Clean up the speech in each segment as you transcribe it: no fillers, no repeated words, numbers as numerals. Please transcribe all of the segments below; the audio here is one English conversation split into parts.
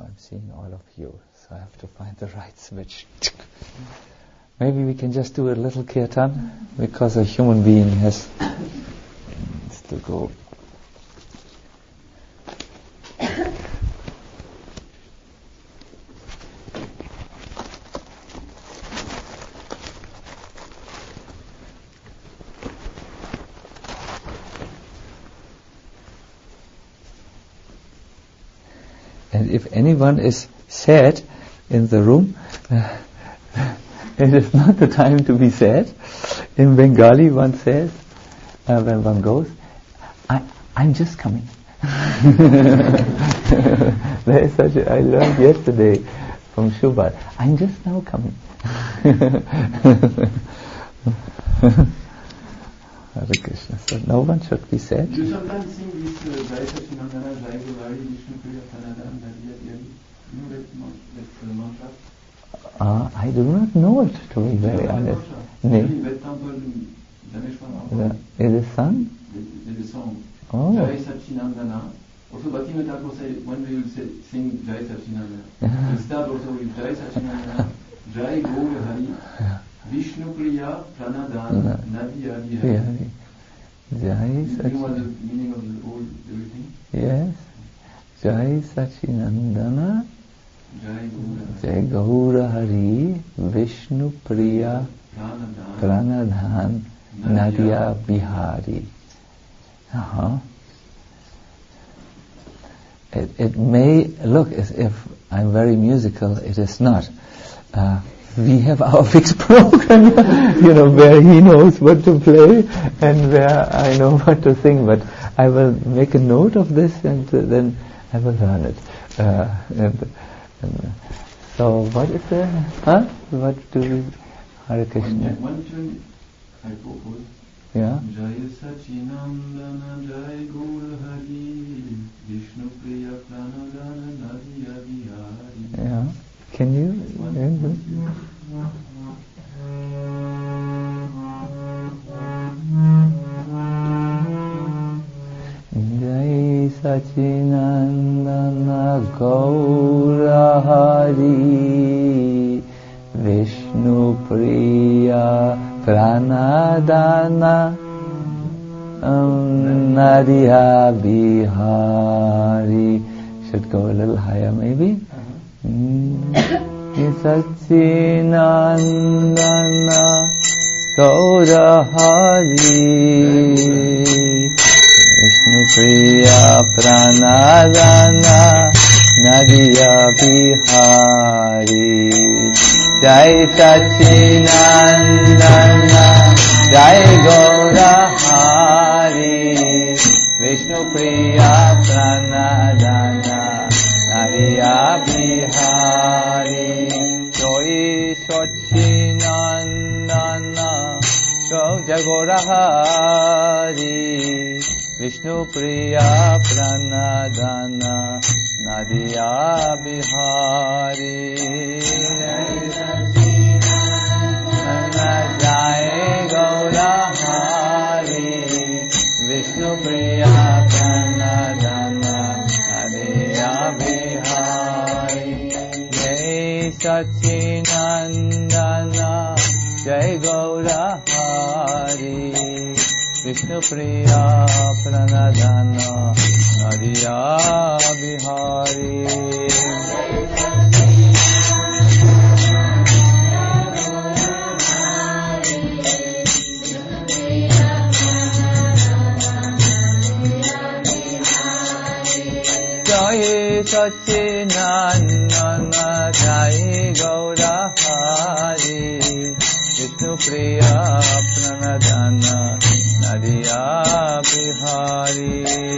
I'm seeing all of you, so I have to find the right switch. Maybe we can just do a little kirtan, because a human being has to go. And if anyone is sad in the room, it is not the time to be sad. In Bengali one says, when one goes, I'm just coming. There is such I learned yesterday from Shubha, I'm just now coming. Hare Krishna. So no one should be sad. You sometimes sing this Jai Sachinandana, Jai Gaurari, Vishnu Priya, Pranadhan, Nadia, you know that mantra? I do not know it, to be very honest. It is sung? It is sung. Oh. Jai Sachinandana. Also, Bhaktivinoda Thakur said, when we will sing Jai Sachinandana, we'll start also with Jai Sachinandana, Jai Gaur Hari, Vishnu Priya, Pranadhan, Nadia, Hari. Jai Sachinandana. You know what the meaning of the whole everything? Yes. Jai Sachinandana, Jai Gaura Hari, Vishnu Priya, Pranadhan, Nadia Bihari. It may look as if I'm very musical. It is not. We have our fixed program, where he knows what to play and where I know what to sing. But I will make a note of this, and then I will learn it. So what is the? What do we? Hare Krishna. One tune I propose. Yeah. Jai Sachinandana, Jai Gaur Hari, Vishnu Priya, Pranadhana, Nadia Bihari. Yeah. Can you? Jai Sachinandana Gaura Hari, Vishnu Priya Pranadhana, Nadia Bihari. Should go a little higher maybe. Sachinandana Gaura Hari, Vishnu Priya Pranadhana, Nadia Bihari. Jai Sachinandana, Jai Gaura Hari, Vishnu Priya Pranadhana, Nadia Bihari. Jai Sachinandana, Jai Gaura Hari, Vishnu Priya Pranadhana, Nadia Bihari. Jai Gaura Hari, Vishnu Priya Pranadhana, Nadia Bihari. Jai Sachinandana, Jai Gaura Hari, Vishnu Priya Pranadhana, Nadia Bihari. Jai Sachinandana, Jai Gaura Hari, Vishnu Priya Pranadhana, Nadia Bihari.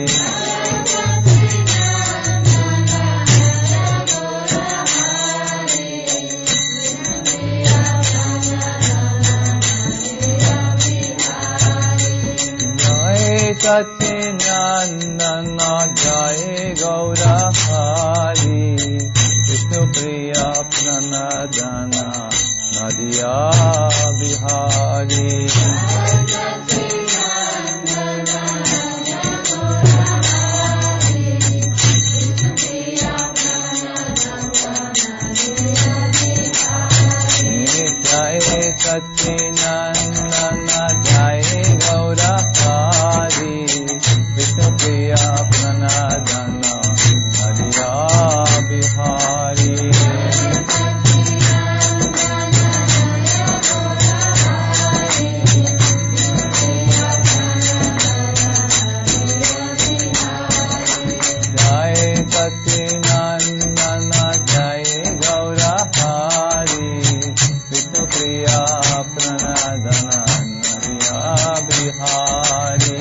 Jai Sachinandana, Jai Gaura Hari, Vishnu Priya Pranadhana, Nadia Bihari. Sacinandana Jai Gaura Hari Vishnu Priya Pranadana Hariya Bihari Sacinandana Jai Gaura Hari Vishnu Priya Pranadana Hariya Bihari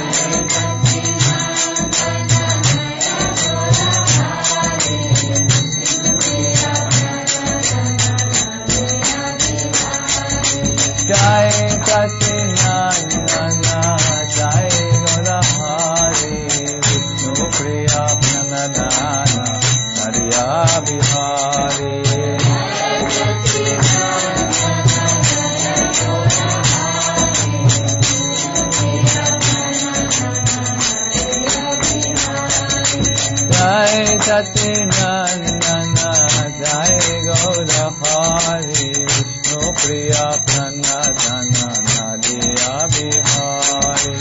Jai Sacinandana Jai Gaura Hari Vishnu Priya Pranadana Hariya Bihari Jai Sacinandana Jai Gaura Hari Vishnu Priya Pranadana Hariya Bihari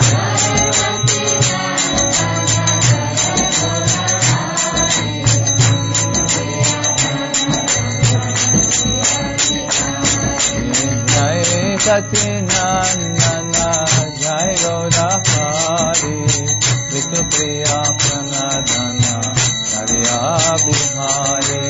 Jai Sacinandana Jai Gaura Hari Vishnu Priya Pranadana Hariya Bihari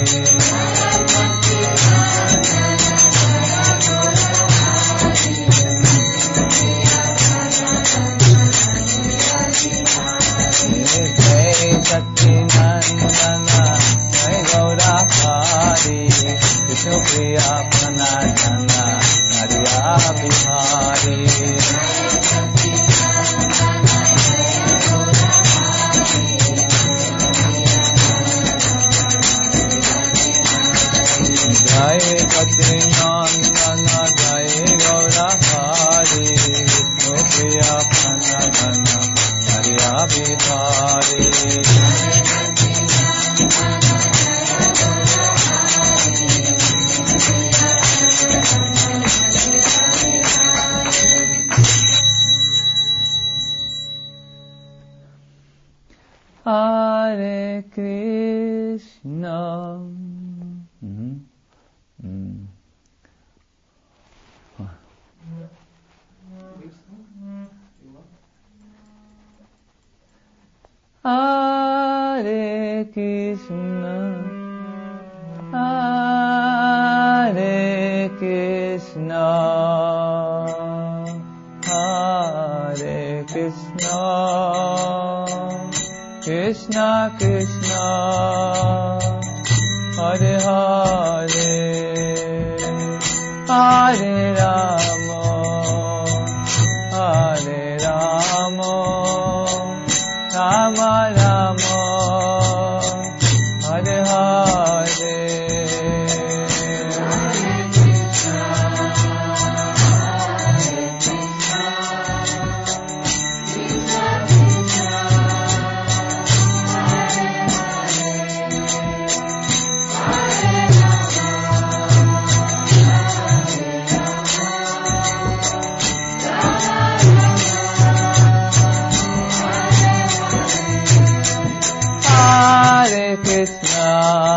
Jai Sacinandana Jai Gaura Hari Vishnu Priya Pranadana Hariya Bihari Jai Sacinandana Jai Gaura Hari Vishnu Priya Pranadana Hariya Bihari Hare Krishna Hare Krishna Hare Krishna Hare Krishna Krishna Krishna Hare Hare Hare Rama Hare Rama Rama Rama Hare Hare Hare Krishna,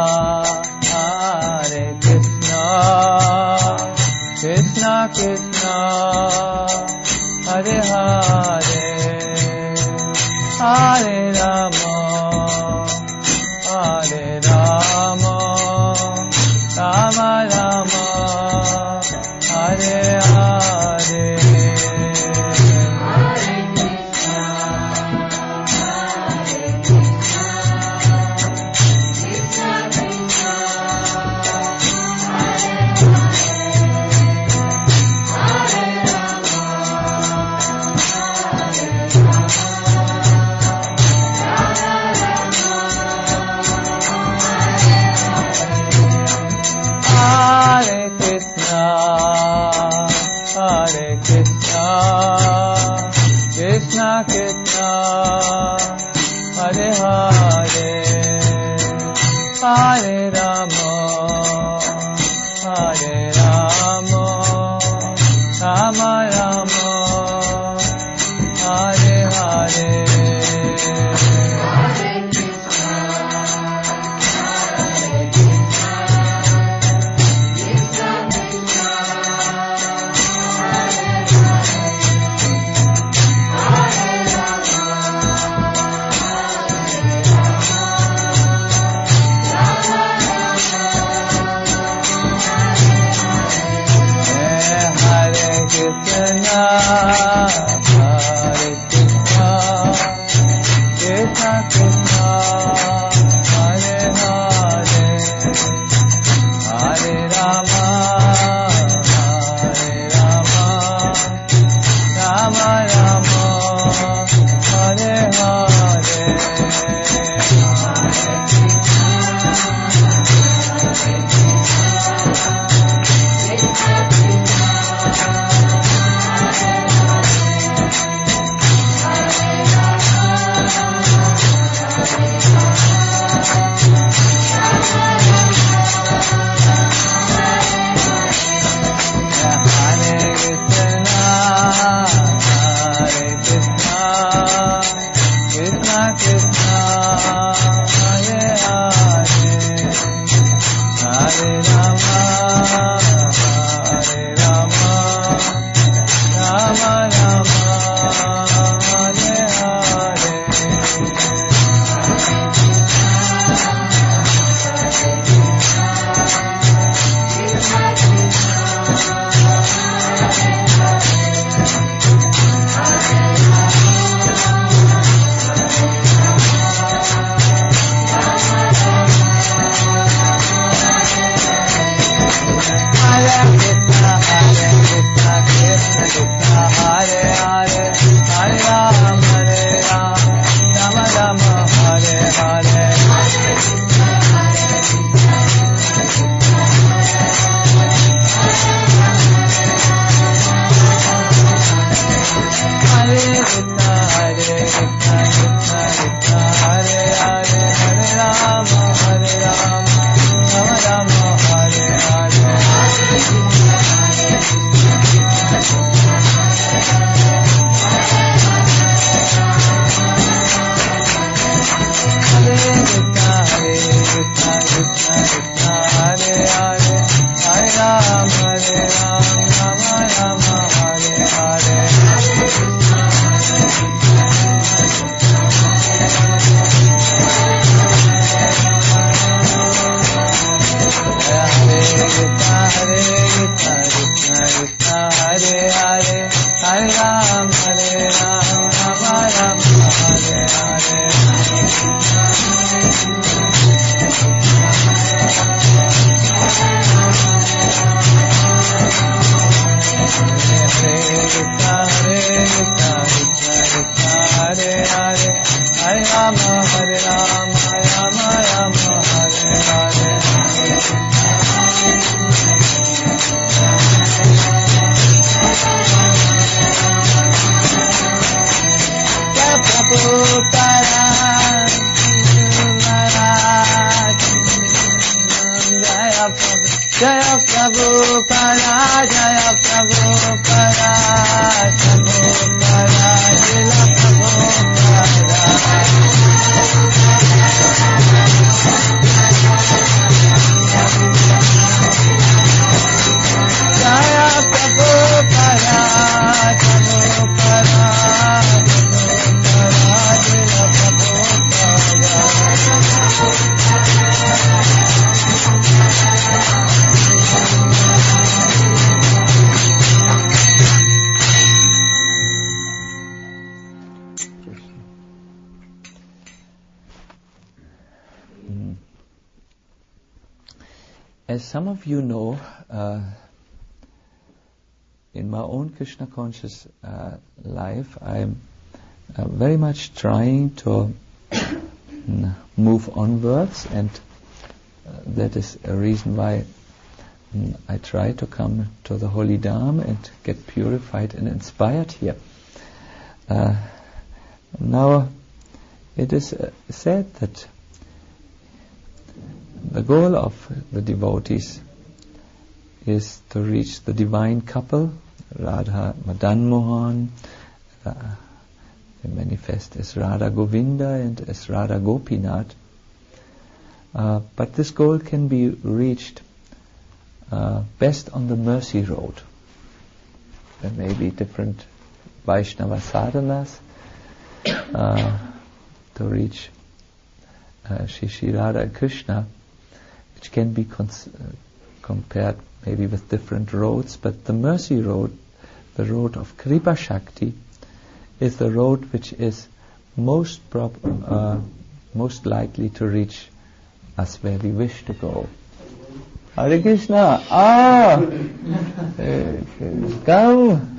Hare Krishna, Krishna Krishna, Hare Hare, Hare Rama, Hare Rama, Rama Rama, Hare Hare. Krishna Krishna, Hare Hare, Hare Rama, Hare Rama, Rama Rama, Hare Hare, Hare Krishna, Hare Krishna, Krishna Krishna, Hare Hare, Hare Rama, Hare Rama, Rama Rama, Hare Krishna, Hare Krishna, Krishna Krishna, Hare Hare, Hare Rama, Hare Rama, Rama Rama, Hare Hare, Jaya Prabhupada, Jaya Prabhupada, Prabhupada, Jila Prabhupada. Jaya Prabhupada, Prabhupada, Prabhupada, Jila Prabhupada. As some of you know, in my own Krishna conscious life, I'm very much trying to move onwards, and that is a reason why I try to come to the Holy Dham and get purified and inspired here. Now, it is said that the goal of the devotees is to reach the divine couple Radha Madan Mohan. They manifest as Radha Govinda and as Radha Gopinath. But this goal can be reached best on the mercy road. There may be different Vaishnava sadhanas to reach Shri Radha and Krishna, which can be compared maybe with different roads, but the mercy road, the road of Kripa Shakti, is the road which is most likely to reach us where we wish to go. Hare Krishna! Come!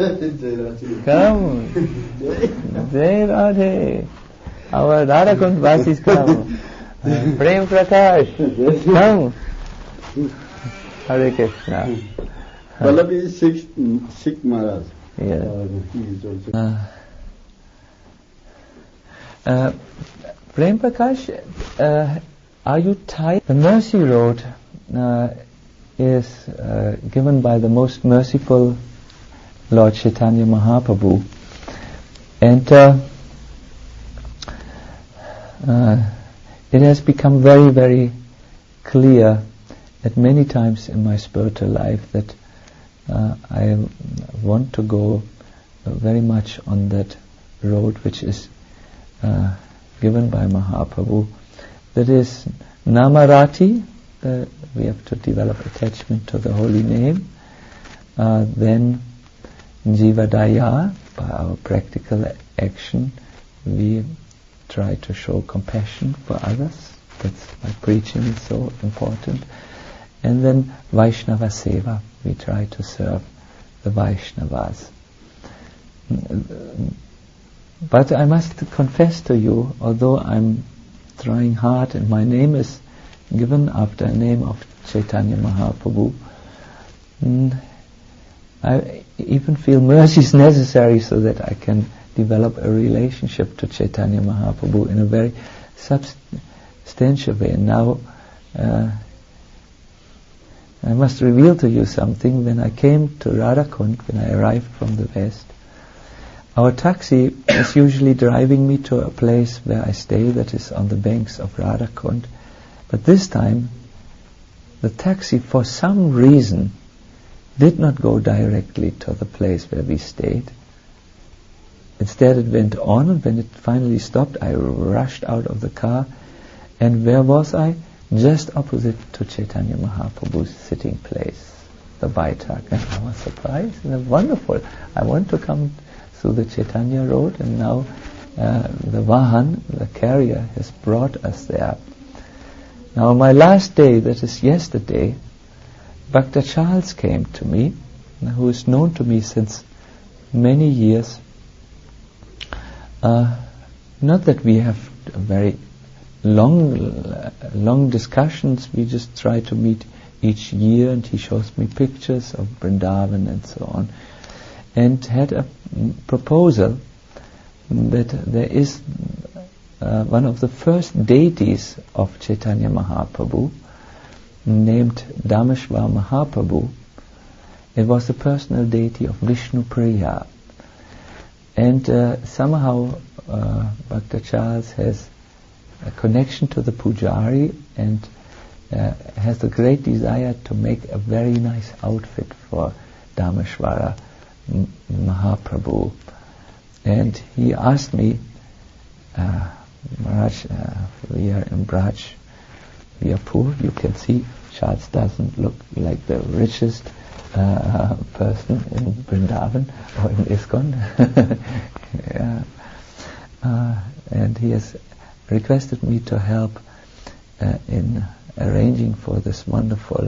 Jai Radhe! Our Radhakund Vasis come! Prem Prakash! Come! Hare Krishna! Vallabh is Sikh Maharaj. Yeah. He is also. Prem Prakash, are you tired? The mercy road is given by the most merciful Lord Chaitanya Mahaprabhu, and it has become very, very clear at many times in my spiritual life that I want to go very much on that road which is given by Mahaprabhu. That is Namarati, we have to develop attachment to the holy name. Then Jivadaya, by our practical action, we try to show compassion for others. That's why preaching is so important. And then Vaishnava Seva, we try to serve the Vaishnavas. But I must confess to you, although I'm trying hard and my name is given after a name of Chaitanya Mahaprabhu, I even feel mercy is necessary so that I can develop a relationship to Chaitanya Mahaprabhu in a very substantial way. And now I must reveal to you something. When I came to Radhakund, when I arrived from the West, our taxi is usually driving me to a place where I stay that is on the banks of Radhakund. But this time, the taxi, for some reason, did not go directly to the place where we stayed. Instead, it went on, and when it finally stopped, I rushed out of the car. And where was I? Just opposite to Chaitanya Mahaprabhu's sitting place, the Baitak. And I was surprised, and wonderful. I want to come through the Chaitanya road, and now the Vahan, the carrier, has brought us there. Now on my last day, that is yesterday, Bhakta Charles came to me, who is known to me since many years. Not that we have very long discussions, we just try to meet each year, and he shows me pictures of Vrindavan and so on, and had a proposal that there is one of the first deities of Chaitanya Mahaprabhu, named Dameshwar Mahaprabhu. It was the personal deity of Vishnu Priya. And somehow Bhakta Charles has a connection to the Pujari and has a great desire to make a very nice outfit for Dameshwara Mahaprabhu. And he asked me, Maharaj, we are in Braj, we are poor, you can see Charles doesn't look like the richest person in Vrindavan or in ISKCON. And he has requested me to help in arranging for this wonderful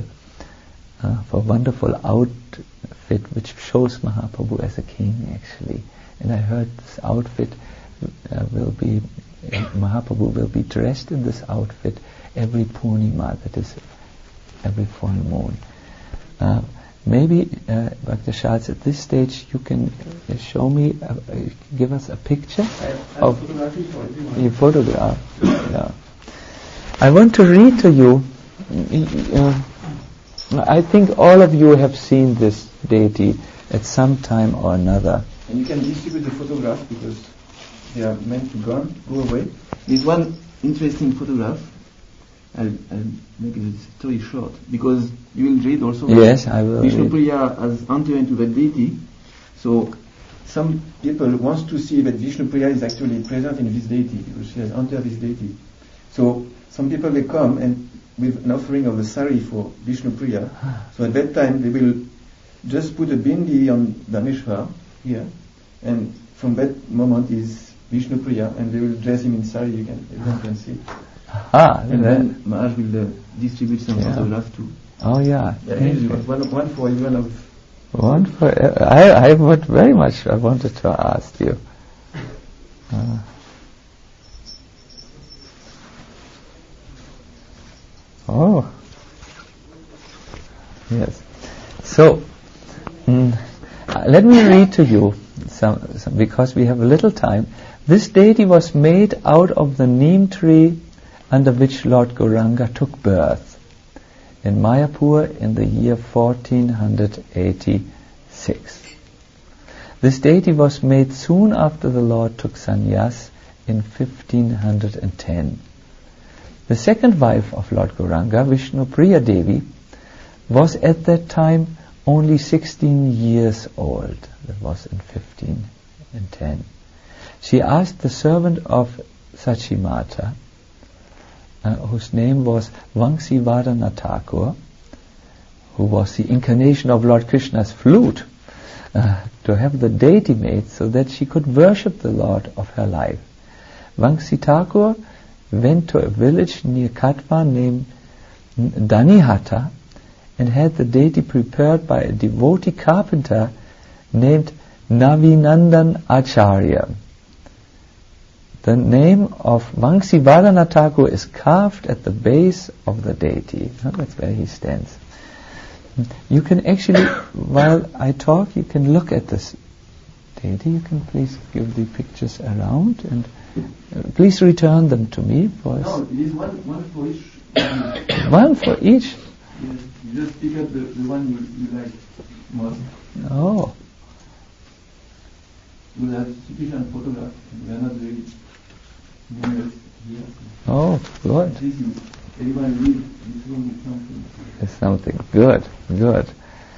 outfit which shows Mahaprabhu as a king, actually. And I heard this outfit Mahaprabhu will be dressed in this outfit every Purnima, that is every full moon. Maybe, Bhakta Charles, at this stage you can show me, give us a picture of your photograph. Yeah. I want to read to you, I think all of you have seen this deity. at some time or another. And you can distribute the photographs because they are meant to go away. There's one interesting photograph. I'll make the story short because you will read also. Yes, I will. Vishnupriya has entered into that deity. So some people want to see that Vishnupriya is actually present in this deity because she has entered this deity. So some people they come and with an offering of a sari for Vishnupriya. So at that time they will just put a bindi on Dhameshwar here, and from that moment is Vishnupriya, and they will dress him in sari. Everyone can see. And then Maharaj will distribute some photographs too. Oh yeah. One for everyone of. One for I would very much. I wanted to ask you. Oh. Yes. So let me read to you some because we have a little time. This deity was made out of the neem tree under which Lord Gauranga took birth in Mayapur in the year 1486. This deity was made soon after the Lord took sannyas in 1510. The second wife of Lord Gauranga, Vishnupriya Devi, was at that time only 16 years old. That was in 1510. She asked the servant of Sachimata, whose name was Vangsivadana Thakur, who was the incarnation of Lord Krishna's flute, to have the deity made so that she could worship the Lord of her life. Vangsi Thakur went to a village near Katwa named Danihata and had the deity prepared by a devotee carpenter named Navinandan Acharya. The name of Vangsivadana Thakur is carved at the base of the deity. That's where he stands. You can actually, while I talk, you can look at this deity. You can please give the pictures around and please return them to me. No, it is one for each. One for each? Yes, you just pick up the one you like most. Oh. You will have sufficient photographs. We are not very numerous here. Oh, good. At least everyone read this room with something. It's something. Good, good.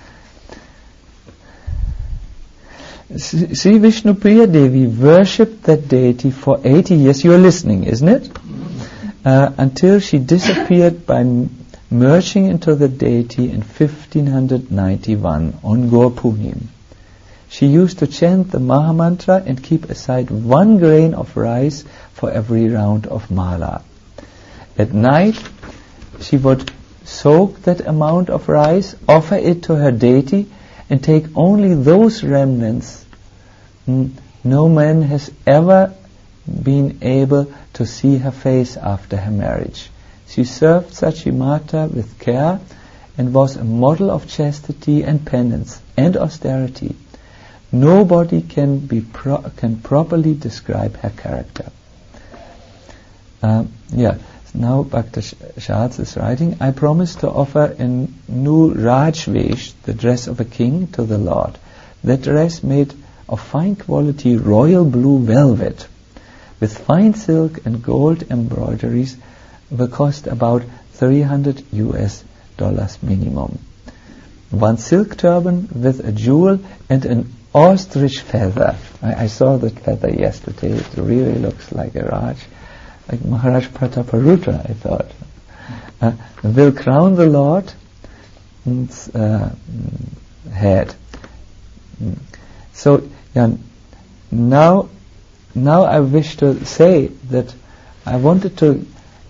Sri Vishnupriya Devi worshipped that deity for 80 years. You are listening, isn't it? Until she disappeared by merging into the deity in 1591 on Gaur Punim. She used to chant the Mahamantra and keep aside 1 grain of rice for every round of mala. At night, she would soak that amount of rice, offer it to her deity, and take only those remnants. No man has ever been able to see her face after her marriage. She served Sachimata with care and was a model of chastity and penance and austerity. Nobody can properly describe her character. Now Bhakta Shards is writing, I promised to offer in new Rajvesh, the dress of a king, to the Lord. That dress made of fine quality royal blue velvet with fine silk and gold embroideries will cost about $300 minimum. 1 silk turban with a jewel and an ostrich feather. I saw that feather yesterday. It really looks like a Raj, like Maharaj Prataparudra, I thought. Will crown the Lord's head. So, now I wish to say that I wanted to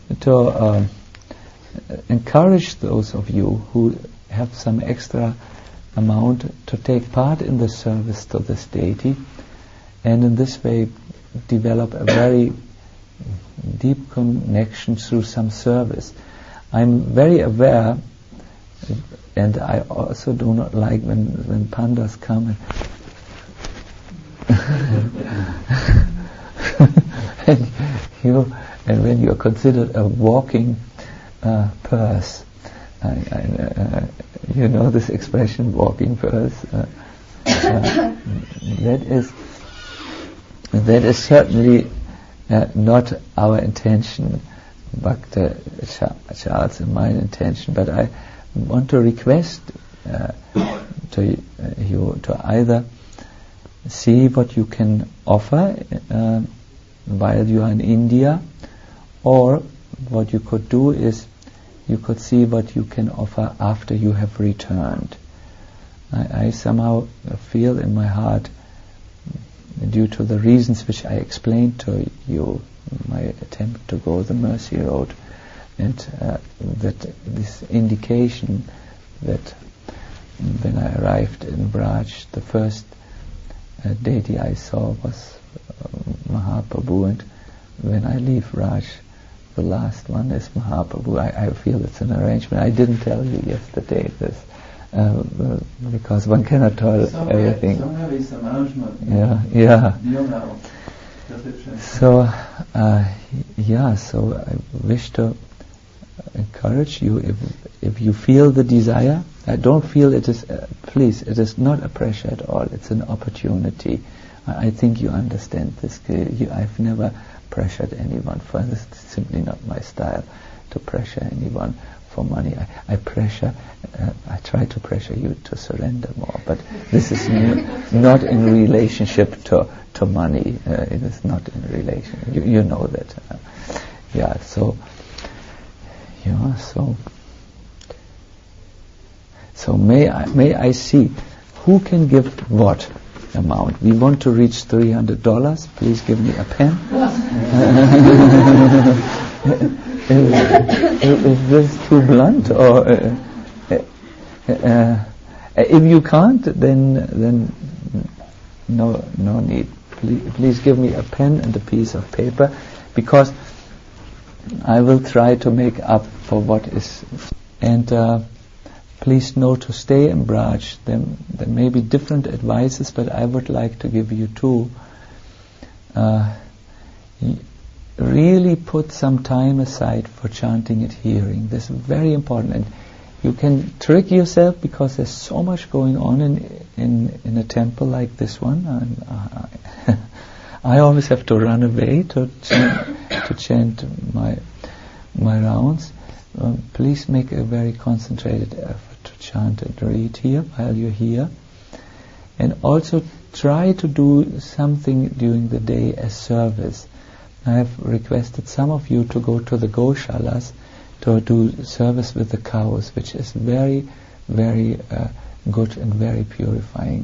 encourage those of you who have some extra amount to take part in the service to this deity, and in this way develop a very deep connection through some service. I'm very aware, and I also do not like when pandas come and when you are considered a walking purse. You know this expression, walking purse. that is certainly not our intention, Bhakta Charles, and my intention. But I want to request to you to either see what you can offer while you are in India, or what you could do is you could see what you can offer after you have returned. I somehow feel in my heart, due to the reasons which I explained to you, my attempt to go the mercy road, and that this indication that when I arrived in Braj, the first deity I saw was Mahaprabhu, and when I leave Raj, the last one is Mahaprabhu. I feel it's an arrangement. I didn't tell you yesterday this, because one cannot tell everything. Somehow it's an arrangement. Yeah. Beyond So I wish to encourage you, if you feel the desire, I don't feel it is, please, it is not a pressure at all, it's an opportunity. I think you understand this. I've never pressured anyone for this. It's simply not my style to pressure anyone for money. I try to pressure you to surrender more, but this is not in relationship to money. It is not in relation. You know that. So may I see who can give what amount. We want to reach $300. Please give me a pen. Is this too blunt, or if you can't, then no need. Please give me a pen and a piece of paper, because I will try to make up for what is. And please know to stay in Braj. There may be different advices, but I would like to give you two. Really put some time aside for chanting and hearing. This is very important, and you can trick yourself because there's so much going on in a temple like this one. I always have to run away to chant my rounds. Please make a very concentrated effort to chant and read here while you're here, and also try to do something during the day as service. I have requested some of you to go to the Goshalas to do service with the cows, which is very, very good and very purifying.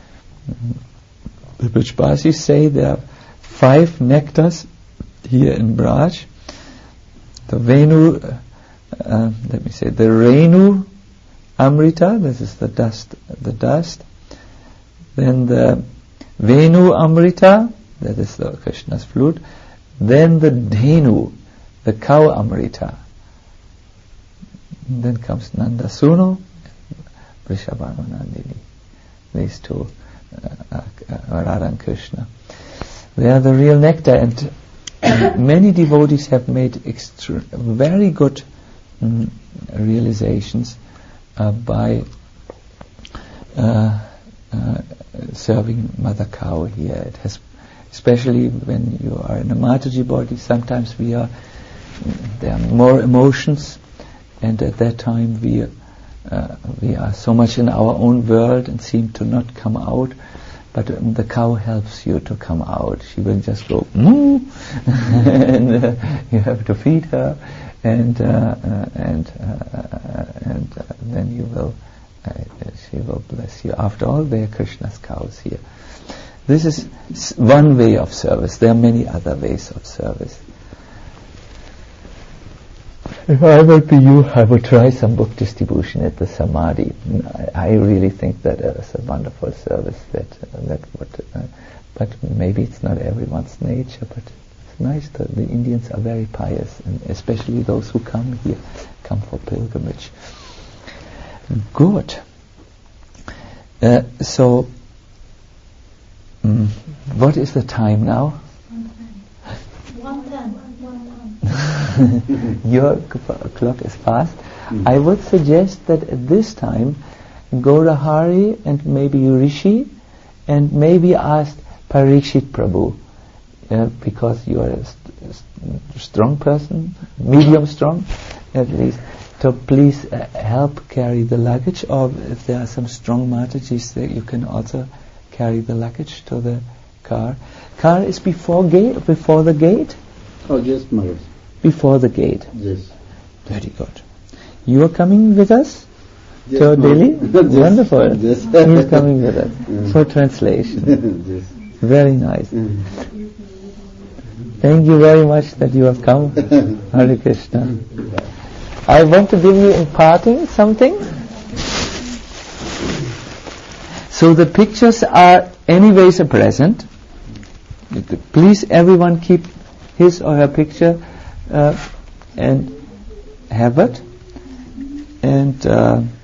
The Brajbasis say there are 5 nectars here in Braj. The Venu, the Renu Amrita, this is the dust. Then the Venu Amrita, that is the Krishna's flute. Then the Dhenu, the cow Amrita. And then comes Nandasuno, Vrishabhanu Nandini. These two, Radha and Krishna. They are the real nectar, and many devotees have made very good realizations by serving Mother Cow here. It has, especially when you are in a Mataji body, sometimes there are more emotions, and at that time we are so much in our own world and seem to not come out. But the cow helps you to come out. She will just go moo, and you have to feed her, and then she will bless you. After all, they are Krishna's cows here. This is one way of service. There are many other ways of service. If I were to you, I would try some book distribution at the Samadhi. I really think that is a wonderful service. That would, but maybe it's not everyone's nature. But it's nice that the Indians are very pious, and especially those who come here, come for pilgrimage. Good. So, what is the time now? 1:10. Your clock is fast. I would suggest that at this time, Gaurahari and maybe Rishi and maybe ask Parikshit Prabhu, because you are a strong person, medium strong at least, to please help carry the luggage, or if there are some strong Matajis there, you can also carry the luggage to the car. Car is before the gate? Oh, yes, Maharaj. Before the gate. Yes. Very good. You are coming with us Yes, to Maharaj. Delhi? Yes. Wonderful. Yes. He is coming with us for translation. Yes. Very nice. Thank you very much that you have come. Hare Krishna. I want to give you in parting something. So the pictures are anyways a present. Please everyone keep his or her picture and have it. And